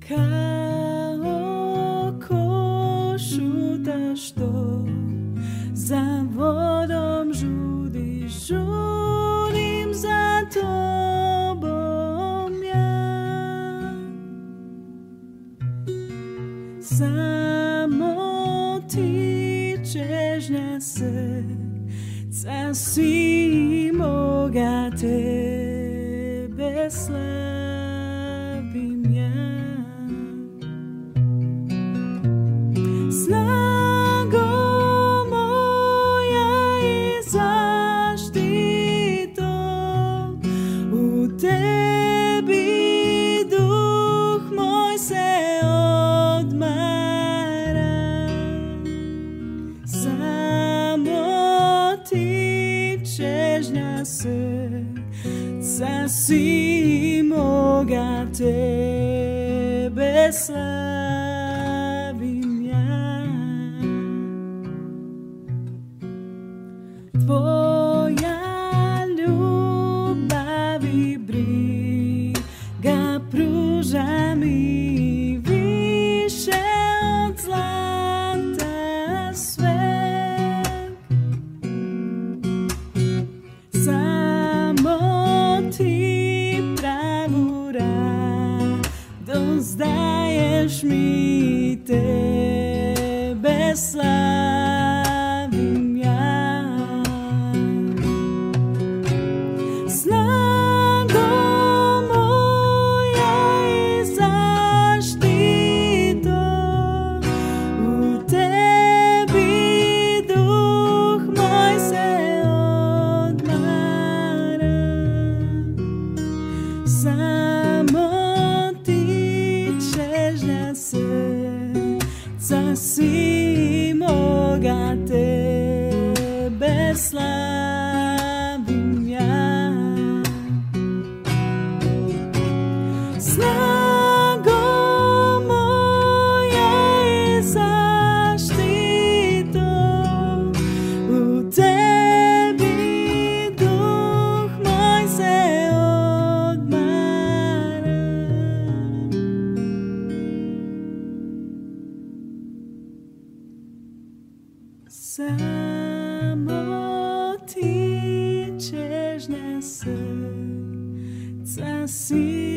Kao košuta što za vodom žudi, žudim za tobom ja. Samo ti čežnja srca si moga tebe slavim ja. Snago moja i zaštito, u tebi duh moj se odmara. Samo ti čežnja srca si moga tebe slavim ja. Tvoja ljubav i briga pruža mi više od zlata sveg. Samo ti pravu radost daješ mi, tebe slavim ja. Snago moja i zaštito, u tebi duh moj se odmara. Samo ti čežnja srca si moga tebe slavim ja. Snago moja i zaštito, u tebi duh moj se odmara. Samo ti čežnja srca si